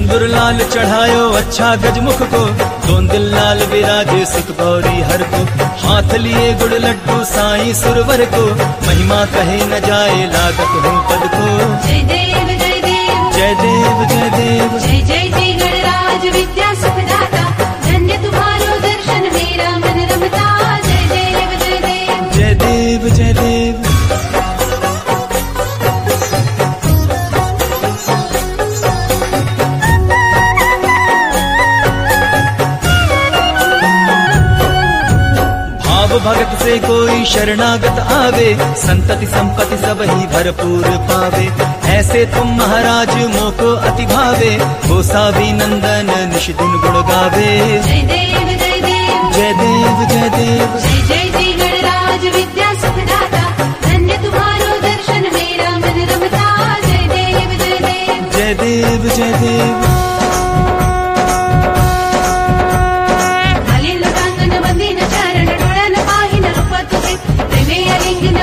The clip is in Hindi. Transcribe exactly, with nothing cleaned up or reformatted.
सिंदूर लाल चढ़ायो अच्छा गजमुख को, दोन दिल लाल विराजे सुख गौरी हर को। हाथ लिए गुड़ लड्डू साईं सुरवर को, महिमा कहे न जाए लागत हूँ पद को। जय देव जय देव जय देव जय देव जय जय जय गणराज विद्या सुखदाता, धन्य तुम्हारो दर्शन मेरा मन रमता। जय देव जय देव जय देव जय देव। भगत से कोई शरणागत आवे, संतति संपत्ति सब ही भरपूर पावे। ऐसे तुम महाराज मोको अति भावे, गोसावी नंदन निश दिन गुण गावे। जय देव जय देव जय देव जय देव जय जय जय गणराज विद्या सुखदाता, धन्य तुम्हारो दर्शन मेरा मन रमता। जय देव जय देव जय देव जय देव। लिंग